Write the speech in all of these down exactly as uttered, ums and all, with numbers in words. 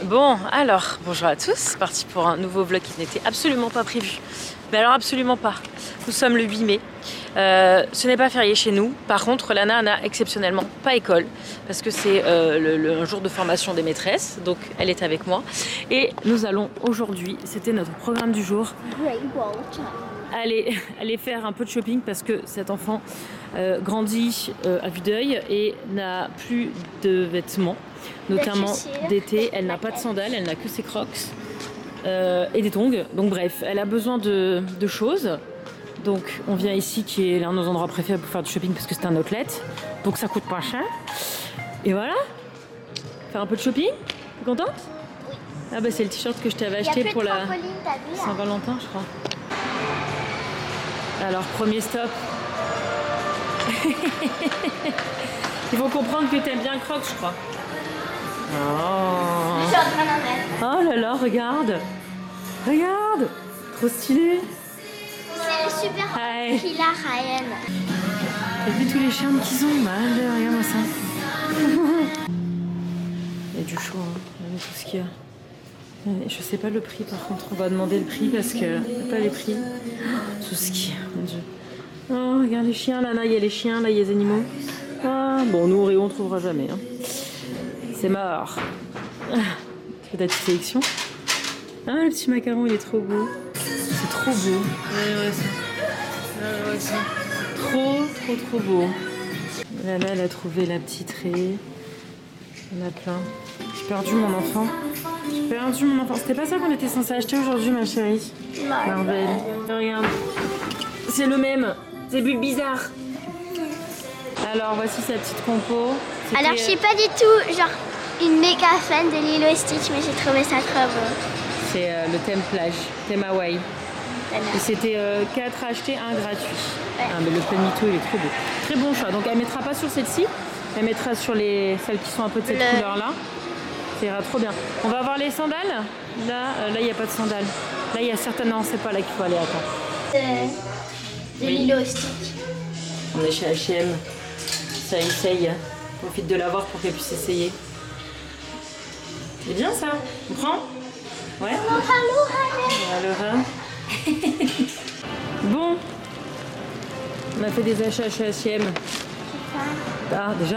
Bon, alors, bonjour à tous, c'est parti pour un nouveau vlog qui n'était absolument pas prévu. Mais alors absolument pas. Nous sommes le huit mai. Euh, ce n'est pas férié chez nous. Par contre, Lana n'a exceptionnellement pas école parce que c'est euh, le, le, un jour de formation des maîtresses. Donc, elle est avec moi. Et nous allons aujourd'hui, c'était notre programme du jour, aller, aller faire un peu de shopping parce que cet enfant euh, grandit euh, à vue d'œil et n'a plus de vêtements, notamment d'été. Elle n'a pas de sandales, elle n'a que ses crocs. Euh, et des tongs, donc bref, elle a besoin de, de choses. Donc on vient ici qui est l'un de nos endroits préférés pour faire du shopping parce que c'est un outlet, donc ça coûte pas cher. Et voilà, faire un peu de shopping. T'es contente? Oui. Ah bah c'est le t-shirt que je t'avais acheté pour la Saint-Valentin, je crois. Alors premier stop. Ils vont comprendre que t'aimes bien Crocs, je crois. Oh. Je suis en train d'en mettre. Oh là là, regarde. Regarde. Trop stylé. C'est le super Hi. Kila Ryan. T'as vu tous les charmes qu'ils ont? Bah, regarde-moi ça. Il y a du chaud, hein. Regardez tout ce qu'il y a. Je sais pas le prix par contre. On va demander le prix parce que y a pas les prix. Tout ce qu'il y a, mon dieu. Oh, regarde les chiens. Là, là, il y a les chiens. Là, il y a les animaux. Ah, bon, nous, au rayon, on trouvera jamais. Hein. C'est mort. Tu fais ta petite sélection. Ah, le petit macaron, il est trop beau. C'est trop beau. Ouais, ouais, c'est... Ouais, ouais, c'est... Trop, trop, trop beau. Là, là, elle a trouvé la petite raie. Il y en a plein. J'ai perdu mon enfant. J'ai perdu mon enfant. C'était pas ça qu'on était censé acheter aujourd'hui, ma chérie? Marvel. Regarde. C'est le même. C'est but bizarre. Alors, voici sa petite compo. Alors, je suis pas du tout genre une méga fan de Lilo et Stitch, mais j'ai trouvé ça très beau. C'est euh, le thème plage, thème Hawaii. Et c'était euh, quatre achetés, un gratuit. Ouais. Ah, mais le Planito, il est trop beau. Très bon choix. Donc elle mettra pas sur celle-ci, elle mettra sur les celles qui sont un peu de cette le... couleur-là. Ça ira trop bien. On va voir les sandales. Là, euh, là il n'y a pas de sandales. Là, il y a certainement, c'est pas là qu'il faut aller. Attends. De, de oui. Lilo et Stitch. On est chez H et M. Ça essaye. Profite de l'avoir pour qu'elle puisse essayer. C'est bien ça. On prend? Ouais. Alors, bon, on a fait des achats chez H et M. Ah, déjà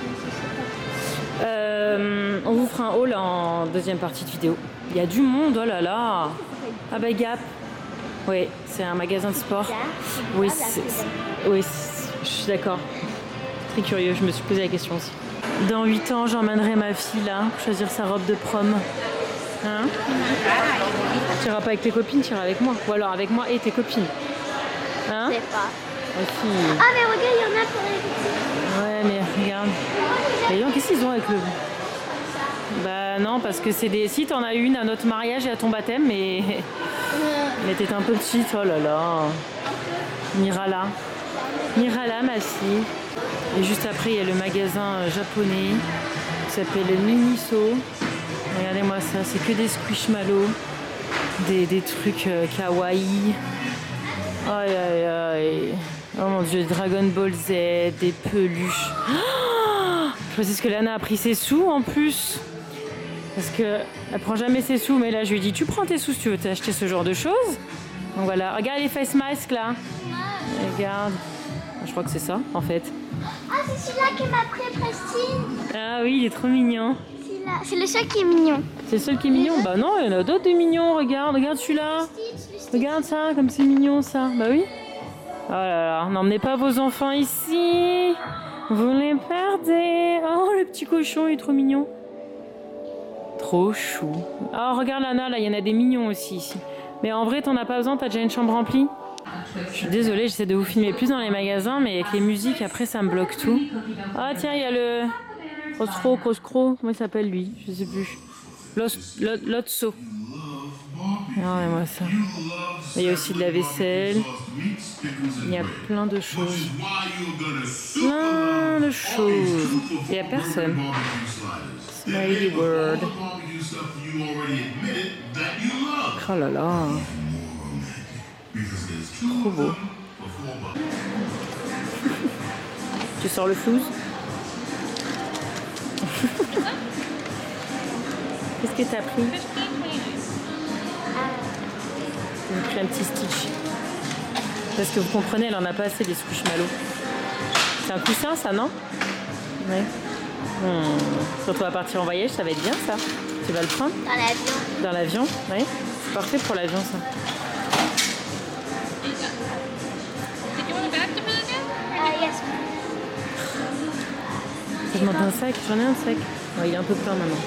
euh, on vous fera un haul en deuxième partie de vidéo. Il y a du monde, oh là là. Ah bah Gap. Oui, c'est un magasin de sport. Oui, oui, je suis d'accord. Très curieux, je me suis posé la question aussi. Dans huit ans, j'emmènerai ma fille là, pour choisir sa robe de prom. Hein? Tu iras pas avec tes copines, tu iras avec moi. Ou alors avec moi et tes copines. Hein? Je sais pas. Aussi. Ah mais regarde, il y en a pour les petits. Ouais mais regarde. Les gens, qu'est-ce qu'ils ont avec le... Bah non, parce que c'est des... Si t'en as une à notre mariage et à ton baptême, mais... Mais t'étais un peu petite, oh là là. Mirala. Mirala, ma fille. Et juste après, il y a le magasin japonais qui s'appelle Miniso. Regardez-moi ça, c'est que des squishmallows, des, des trucs euh, kawaii. Aïe aïe aïe. Oh mon dieu, Dragon Ball Z, des peluches. Oh, je sais ce que Lana a pris ses sous en plus. Parce qu'elle prend jamais ses sous, mais là je lui dis tu prends tes sous si tu veux t'acheter ce genre de choses. Donc voilà, regarde les face masks là. Regarde. Je crois que c'est ça en fait. Ah, c'est celui-là qui m'a pris Prestine. Ah oui, il est trop mignon. C'est le seul qui est mignon. C'est le seul qui est mignon? Bah non, il y en a d'autres des mignons, regarde, regarde celui-là. Regarde ça, comme c'est mignon ça. Bah oui. Oh là là, n'emmenez pas vos enfants ici. Vous les perdez. Oh, le petit cochon, il est trop mignon. Trop chou. Oh, regarde Lana, là, il y en a des mignons aussi ici. Mais en vrai, t'en as pas besoin, t'as déjà une chambre remplie. Je suis désolée, j'essaie de vous filmer plus dans les magasins, mais avec les musiques, après, ça me bloque tout. Ah tiens, il y a le... Roscro, Coscro, comment il s'appelle lui? Je sais plus. Lotso. Regardez-moi ça. Il y a aussi de la vaisselle. Il y a plein de choses. Plein de choses. Il n'y a personne. Smiley World. Oh là là. Trop beau. Tu sors le flouze? Qu'est-ce que t'as pris? J'ai pris un petit Stitch. Parce que vous comprenez, elle en a pas assez des Squishmallows. C'est un coussin ça, non? Oui. Hmm. Surtout à partir en voyage, ça va être bien ça. Tu vas le prendre? Dans l'avion. Dans l'avion? Oui. C'est parfait pour l'avion ça. Ah, yes. Je demande un sac, j'en ai un sac. Ouais, il est un peu plein maintenant.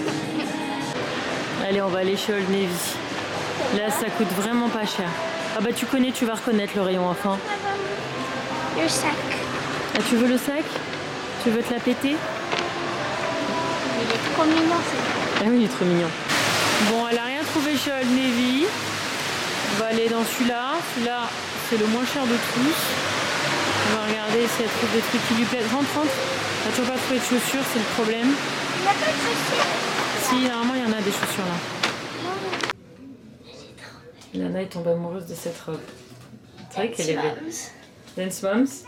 Allez, on va aller chez Old Navy. Là, ça coûte vraiment pas cher. Ah bah tu connais, tu vas reconnaître le rayon enfant. Le sac. Ah, tu veux le sac? Tu veux te la péter? Il est trop mignon, c'est. Ah oui, il est trop mignon. Bon, elle a rien trouvé chez Old Navy. On va aller dans celui-là. Celui-là, c'est le moins cher de tous. On va regarder si elle trouve des trucs qui lui plaisent. Rentre, rentre. Elle n'a toujours pas trouvé de chaussures, c'est le problème. Il n'y a pas de chaussures. Si, normalement, il y en a des chaussures là. Lana est tombée amoureuse de cette robe. C'est vrai qu'elle est belle. Dance Moms.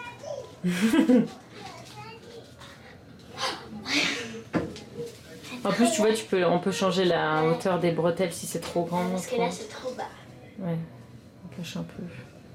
En plus, tu vois, tu peux, on peut changer la hauteur des bretelles si c'est trop grand. Parce que là, c'est trop bas. Ouais, on cache un peu.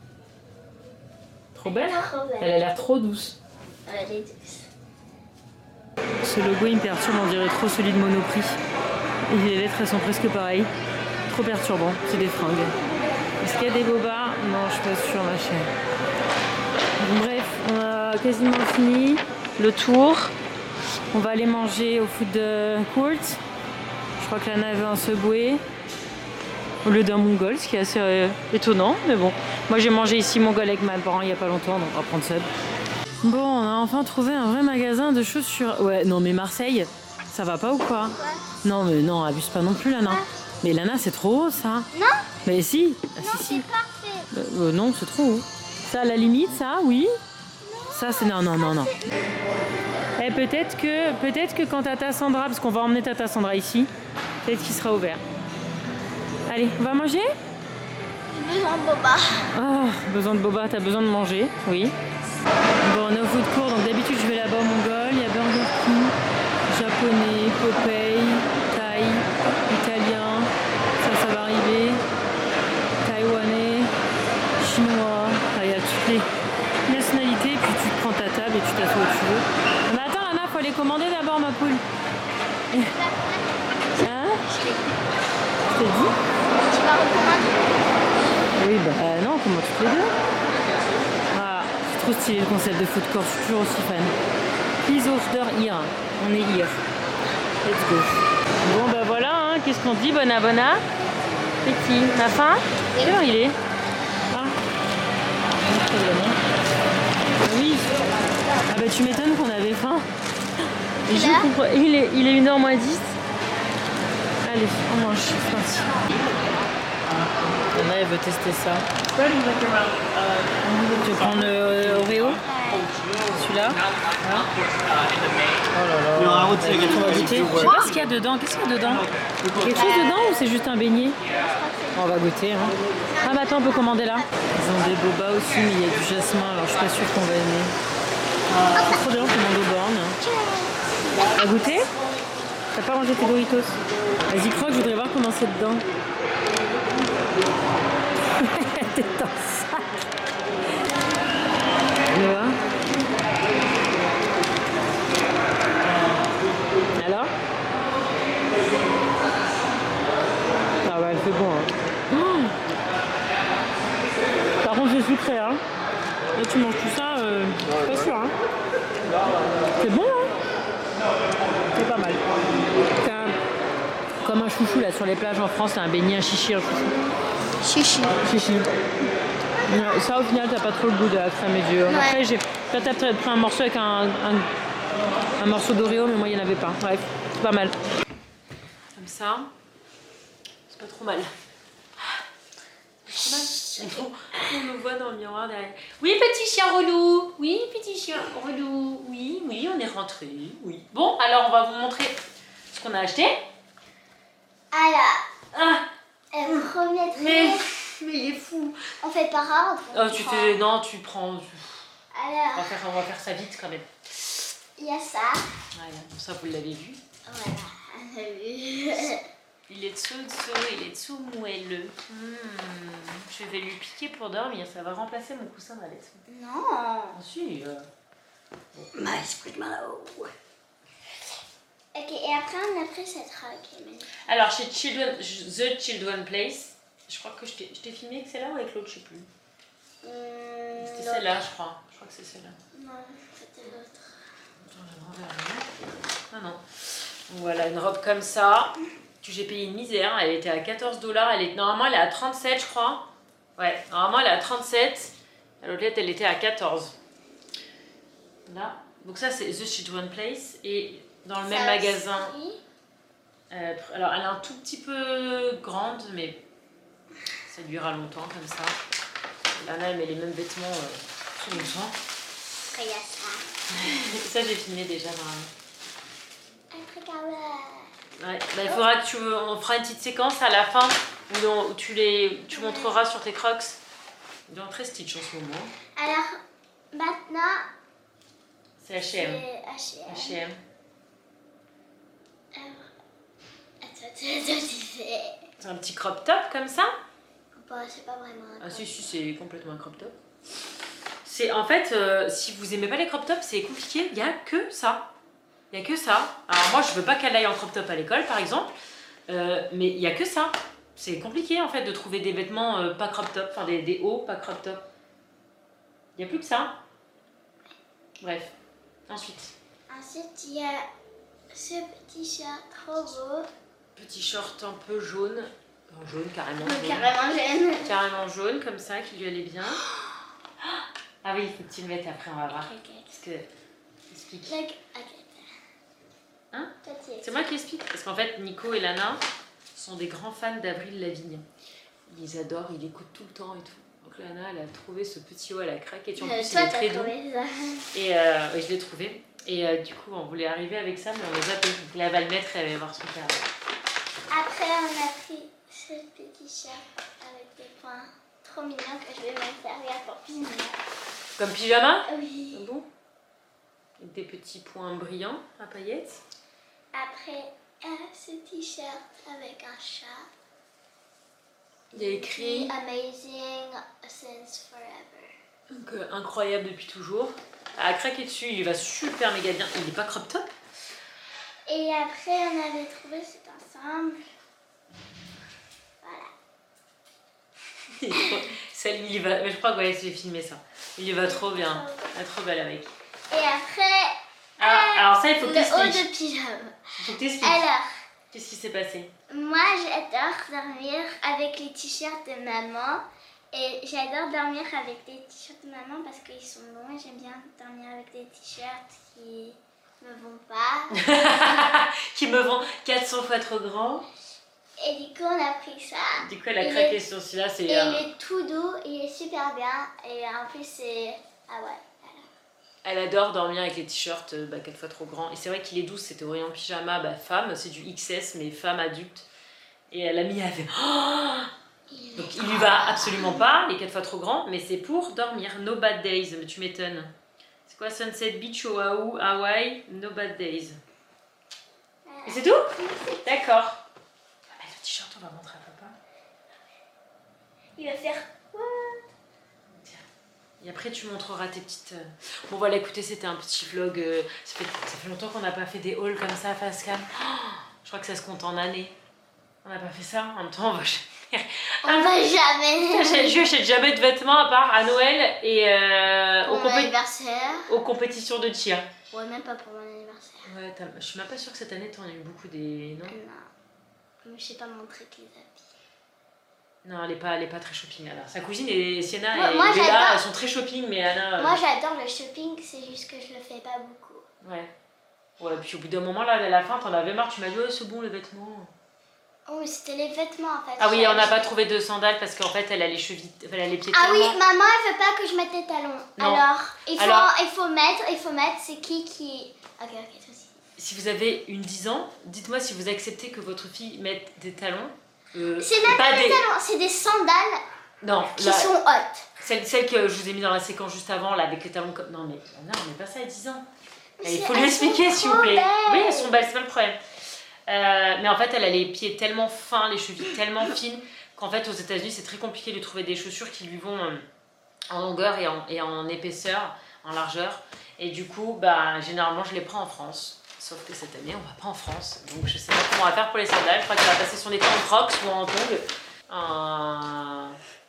Trop belle, Trop belle. Elle a l'air trop douce. Elle est douce. Ce logo, il me perturbe, on dirait trop celui de Monoprix. Et les lettres, elles sont presque pareilles. Trop perturbant, c'est des fringues. Est-ce qu'il y a des bobards? Non, je suis pas sûre, ma chère. Bref, on a quasiment fini le tour. On va aller manger au food court. Je crois que Lana veut un Subway au lieu d'un Mongol, ce qui est assez euh, étonnant, mais bon. Moi, j'ai mangé ici Mongol avec mes parents il n'y a pas longtemps, donc on va prendre Sub. Bon, on a enfin trouvé un vrai magasin de chaussures. Ouais, non mais Marseille, ça va pas ou quoi? Ouais. Non mais non, abuse pas non plus Lana. Ouais. Mais Lana, c'est trop haut ça. Non? Mais si. Ah, Non, si, c'est si. parfait. Euh, euh, non, c'est trop haut. Ça, à la limite, ça, oui. Ça, c'est non, non, non, non. Eh, peut-être que, peut-être que quand Tata Sandra, parce qu'on va emmener Tata Sandra ici, peut-être qu'il sera ouvert. Allez, on va manger? J'ai besoin de boba. Oh, besoin de boba, t'as besoin de manger, oui. Bon, on est au food court, donc d'habitude je vais là-bas au Mongol, il y a Burger King, japonais, Popeye, thaï, italien, ça, ça va arriver, taïwanais, chinois, il y a toutes les nationalités, puis tu te prends ta table et tu t'assois où tu veux. Mais attends Lana, faut aller commander d'abord ma poule. Hein? Je t'ai dit? Tu vas recommander? Oui, bah euh, non, on commande toutes les deux. Voilà, c'est trop stylé le concept de food court, je suis toujours aussi fan. Please order here. On est here. Let's go. Bon bah voilà, hein, qu'est-ce qu'on dit, Bona Bona? Petit, t'as faim? Quelle heure il est? Ah, oui. Ah bah tu m'étonnes qu'on avait faim. Et je comprends. Il est, il est une heure moins dix. Allez, on mange, c'est parti. Anna, elle veut tester ça. Tu veux prendre le euh, Oreo? Celui-là? Hein? Oh là là. On va goûter. Je sais pas ce qu'il y a dedans. Qu'est-ce qu'il y a dedans? Il y a quelque chose dedans ou c'est juste un beignet? On va goûter. Hein. Ah bah attends, on peut commander là. Ils ont des bobas aussi, mais il y a du jasmin, alors je suis pas sûre qu'on va aimer. C'est trop de gens qui mangent aux bornes. T'as goûté? T'as pas mangé tes Doritos? Vas-y, croque, je voudrais voir comment c'est dedans. T'es dans le sac. Tu vois? Alors? Ah ouais, elle fait bon. Hein. Oh, par contre, c'est sucré. Hein. Là, tu manges tout ça, euh, je suis pas sûre. Hein. C'est bon, hein? C'est pas mal. C'est un... comme un chouchou là sur les plages en France, c'est un beignet, un chichi, un chouchou. Chichi. Chichi. Ça, au final, t'as pas trop le goût de la crème et du. Ouais. Après, j'ai peut-être pris un morceau avec un, un, un morceau d'Oreo, mais moi, il n'y en avait pas. Bref, c'est pas mal. Comme ça, c'est pas trop mal. C'est pas mal. On me voit dans le miroir derrière. Oui, petit chien relou. Oui, petit chien relou. Oui, oui, on est rentré. Oui. Bon, alors, on va vous montrer ce qu'on a acheté. Alors, ah. le premier truc. Mais... Mais il est fou. On fait par ordre. Oh, tu fais... Non, tu prends... Alors... On va, faire... on va faire ça vite quand même. Il y a ça. Voilà, bon, ça vous l'avez vu. Voilà. Il est dessous dessous, il est dessous moelleux. Mmh. Je vais lui piquer pour dormir, ça va remplacer mon coussin d'allaitement. Non. Ah si. Euh... My squishmallow. Ok, et après on a pris cette robe. Alors chez Children, The Children Place, je crois que je t'ai filmé avec celle-là ou avec l'autre, je sais plus. Mmh, c'était celle-là, je crois. Je crois que c'est celle-là. Non, c'était l'autre. Non, non. Donc voilà, une robe comme ça. Que j'ai payé une misère. Elle était à quatorze dollars. Elle est... Normalement, elle est à trente-sept, je crois. Ouais, normalement, elle est à trente-sept. À l'autre, elle était à quatorze. Là. Donc ça, c'est The Children Place. Et dans le ça même magasin... Euh, alors, elle est un tout petit peu grande, mais ça durera longtemps, comme ça. Lana, elle met les mêmes vêtements euh, tout longtemps. Après, il y a ça. Ça, j'ai filmé déjà, normalement. Après, Ouais, bah, il faudra que tu on fera une petite séquence à la fin où, on, où tu les tu ouais. montreras sur tes crocs. Il est en très stitch en ce moment. Alors maintenant c'est H et M. C'est H et M. H et M. Alors, attends, attends, attends, c'est un petit crop top comme ça. Bah, c'est pas vraiment un crop top. Ah si si, c'est complètement un crop top. C'est en fait euh, si vous aimez pas les crop tops, c'est compliqué, il y a que ça. Il n'y a que ça. Alors moi, je veux pas qu'elle aille en crop top à l'école, par exemple. Euh, mais il n'y a que ça. C'est compliqué, en fait, de trouver des vêtements euh, pas crop top. Enfin, des, des hauts pas crop top. Il n'y a plus que ça. Bref. Ensuite. Ensuite, il y a ce petit shirt trop beau. Petit short un peu jaune. En jaune, carrément jaune. Carrément jaune. Carrément jaune, comme ça, qui lui allait bien. Ah oui, il faut que tu le mettes après, on va voir. Okay, okay. Parce que... Explique. Like, okay. Hein? C'est moi qui explique. Parce qu'en fait, Nico et Lana sont des grands fans d'Avril Lavigne. Ils adorent, ils écoutent tout le temps et tout. Donc Lana, elle a trouvé ce petit haut à la craque. Et en euh, plus, toi, il est très doux. Ça. Et euh, ouais, je l'ai trouvé. Et euh, du coup, on voulait arriver avec ça, mais on les a payés. Donc là, elle va le mettre et elle va voir son père. Après, on a pris ce petit shirt avec des points trop mignons que je vais même servir pour pyjama. Comme pyjama? Oui. Ah bon? Avec des petits points brillants à paillettes. Après, euh, ce t-shirt avec un chat. Il y a écrit Amazing since forever. Donc, euh, incroyable depuis toujours. À craquer dessus, il va super méga bien. Il n'est pas crop top. Et après, on avait trouvé cet ensemble. Voilà. Ça, il va... Mais je crois que ouais, j'ai filmé ça. Il y va trop bien. Elle est trop belle avec. Et après. Ah, euh, alors ça, il faut que tu expliques. Le haut de pyjama. Il faut que tu expliques. Alors. Qu'est-ce qui s'est passé? Moi, j'adore dormir avec les t-shirts de maman. Et j'adore dormir avec les t-shirts de maman parce qu'ils sont longs. Et j'aime bien dormir avec des t-shirts qui me vont pas. Qui me vont quatre cents fois trop grands. Et du coup, on a pris ça. Du coup, elle a craqué sur celui-là. Et euh... il est tout doux, il est super bien. Et en plus, c'est... Ah ouais. Elle adore dormir avec les t-shirts bah, quatre fois trop grands. Et c'est vrai qu'il est doux, c'était Orient pyjama, bah, femme, c'est du X S, mais femme adulte. Et elle a mis avec. Oh il Donc il lui va absolument pas, les quatre fois trop grands, mais c'est pour dormir. No bad days, mais tu m'étonnes. C'est quoi Sunset Beach, Oahu, Hawaï, no bad days. Et c'est tout? D'accord. Ah, mais le t-shirt, on va montrer à papa. Il va faire quoi? Et après, tu montreras tes petites... Bon, voilà, écoutez, c'était un petit vlog. Euh, ça, fait, ça fait longtemps qu'on n'a pas fait des hauls comme ça, face cam. Oh, je crois que ça se compte en années. On n'a pas fait ça. En même temps, on va jamais... On va jamais... Je n'achète jamais de vêtements à part à Noël et euh, pour aux, mon compé... anniversaire. aux compétitions de tir. Ouais, même pas pour mon anniversaire. Ouais, je suis même pas sûre que cette année, tu en as eu beaucoup des... Non, non. Je sais pas montrer que les habits. Non, elle est pas, elle est pas très shopping, Anna. Sa cousine et Sienna moi, et moi, Bella, elles sont très shopping, mais Anna... Moi, j'adore le shopping, c'est juste que je le fais pas beaucoup. Ouais. Ouais, puis au bout d'un moment, là, à la fin, t'en avais marre, tu m'as dit, oh, c'est bon, les vêtements. Oh, mais c'était les vêtements, en fait. Ah oui, on n'a pas trouvé de sandales parce qu'en fait, elle a les chevilles, elle a les pieds Ah tellement... oui, maman, elle veut pas que je mette les talons. Non. Alors, il faut, Alors... il faut mettre, il faut mettre, c'est qui qui... Ok, ok, toi aussi. Si vous avez une dix ans, dites-moi si vous acceptez que votre fille mette des talons. Euh, c'est même pas des, des talons, c'est des sandales non, qui là, sont hautes. Celle, celle que je vous ai mis dans la séquence juste avant, là, avec les talons comme... Non, mais non, on met pas ça à dix ans. Mais il faut lui expliquer, s'il vous plaît. Belles. Oui, elles sont belles, c'est pas le problème. Euh, mais en fait, elle a les pieds tellement fins, les chevilles tellement fines, qu'en fait, aux États-Unis, c'est très compliqué de trouver des chaussures qui lui vont euh, en longueur et en, et en épaisseur, en largeur. Et du coup, bah, généralement, je les prends en France. Sauf que cette année, on va pas en France. Donc, je sais pas comment on va faire pour les sandales. Je crois qu'elle va passer son été en crocs ou en tongs. Euh...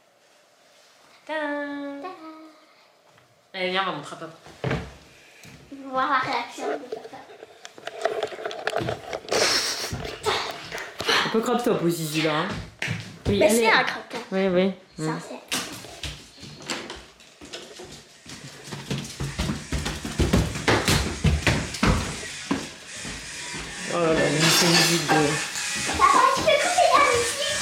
Tadam. Allez, viens, on va montrer à papa. Voir la réaction de papa. Un peu crop top aussi, celui-là. Hein. Oui, Mais allez. c'est un crop top. Oui, oui. Ça, Mm. c'est... Oh là là, il y a une musique de... Papa, tu peux couper la musique?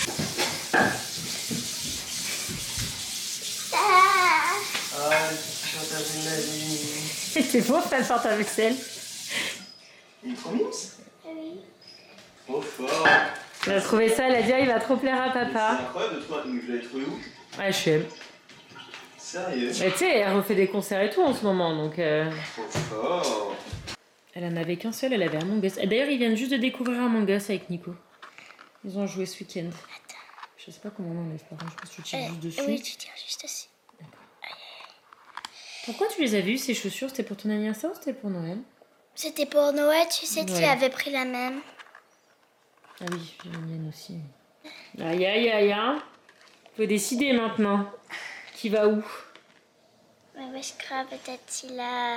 Ah. Ah, tu chantes avec la vie. C'est beau, faire sorte avec celle. Il est trop mignon, ça. Oui. Trop fort. Elle a trouvé ça, elle a dit, ah, il va trop plaire à C'est papa. incroyable de trouver. Mais vous l'avez trouvé où? Ouais, je sais. Sérieux? Mais tu sais, elle refait des concerts et tout en ce moment, donc... Euh... Trop fort. Elle en avait qu'un seul, elle avait Among Us. Et d'ailleurs, ils viennent juste de découvrir Among Us avec Nico. Ils ont joué ce week-end. Je sais pas comment on enlève, par contre, je pense que tu tires Euh, juste dessus. oui, tu tires juste aussi. Pourquoi tu les as vues, ces chaussures? C'était pour ton anniversaire ou c'était pour Noël? C'était pour Noël, tu sais, tu Ouais. avais pris la même. Ah oui, j'ai la mienne aussi. Aïe, aïe, aïe, hein. Faut décider maintenant. Qui va où? Mais ouais, je crois peut-être il a...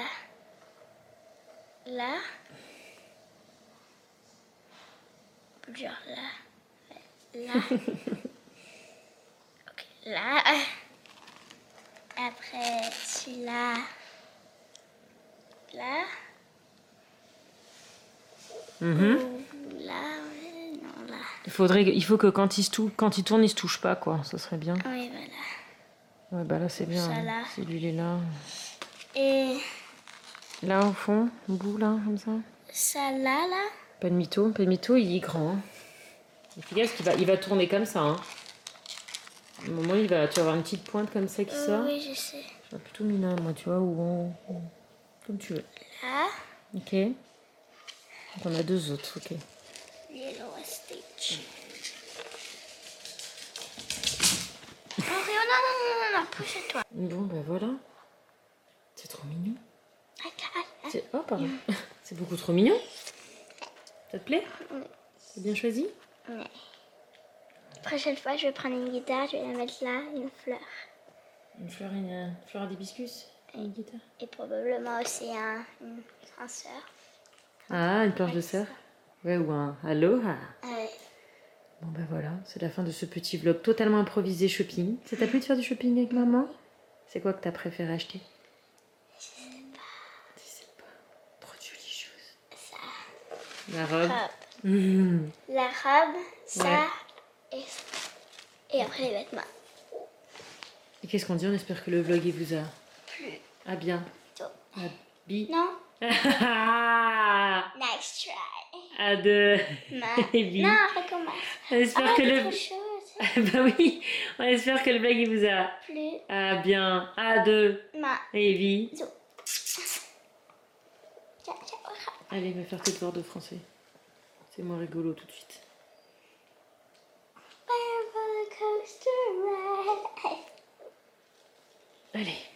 Là. Genre là. Ouais, là. Ok, là. Après, celui-là. Là. Mhm. Ou là, ouais, non, là. Il faudrait, il faut que quand il, se tou- quand il tourne, il se touche pas, quoi. Ça serait bien. Oui, voilà. Ouais, bah là, c'est bien. Ça, hein. là. Celui-là. Et Là, au fond, au bout, là, comme ça. ça là, là. Pas de mytho. Pas de mytho, il est grand. Hein. Fais gaffe qu'il va, il va tourner comme ça. Hein. À un moment, il va, tu vas avoir une petite pointe comme ça qui Euh, sort. oui, je sais. Je vois plutôt Mina, moi, tu vois, ou en... Comme tu veux. Là. Ok. Donc, on a deux autres, ok. Yellow Stitch. Oh, Réo, non, non, non, non, non, pousse-toi. Bon, ben voilà. C'est trop mignon. Aïe, aïe, aïe. C'est... Oh, pardon. C'est beaucoup trop mignon. Ça te plaît? Oui. C'est bien choisi? Ouais. Prochaine fois, je vais prendre une guitare, je vais la mettre là, une fleur. Une fleur, une, une fleur à d'hibiscus? Une guitare? Et probablement aussi un, une, un sœur. Ah, une planche de sœur? Ouais, ou un aloha. Ouais. Bon, ben voilà, c'est la fin de ce petit vlog totalement improvisé shopping. Ça t'a plu de faire du shopping avec maman? C'est quoi que t'as préféré acheter? Je sais pas. Je sais pas. Trop de jolies choses. Ça. La robe. Robe. Mmh. La robe, ça Ouais. et ça. Et après les vêtements. Et qu'est-ce qu'on dit? On espère que le vlog il vous a... Plus. Ah bien. tôt. Ah, bi. Non. À Nice try. deux. Ma... Et bi. Non, recommence. On espère Ah, que le... autre chose. bah oui, on espère que le vlog il vous a... Plus. Ah bien. À deux. Ma. Et bi. Zo. Ciao, ciao. Allez, va faire tes devoirs de français. C'est moins rigolo tout de suite. Roller coaster ride. Allez.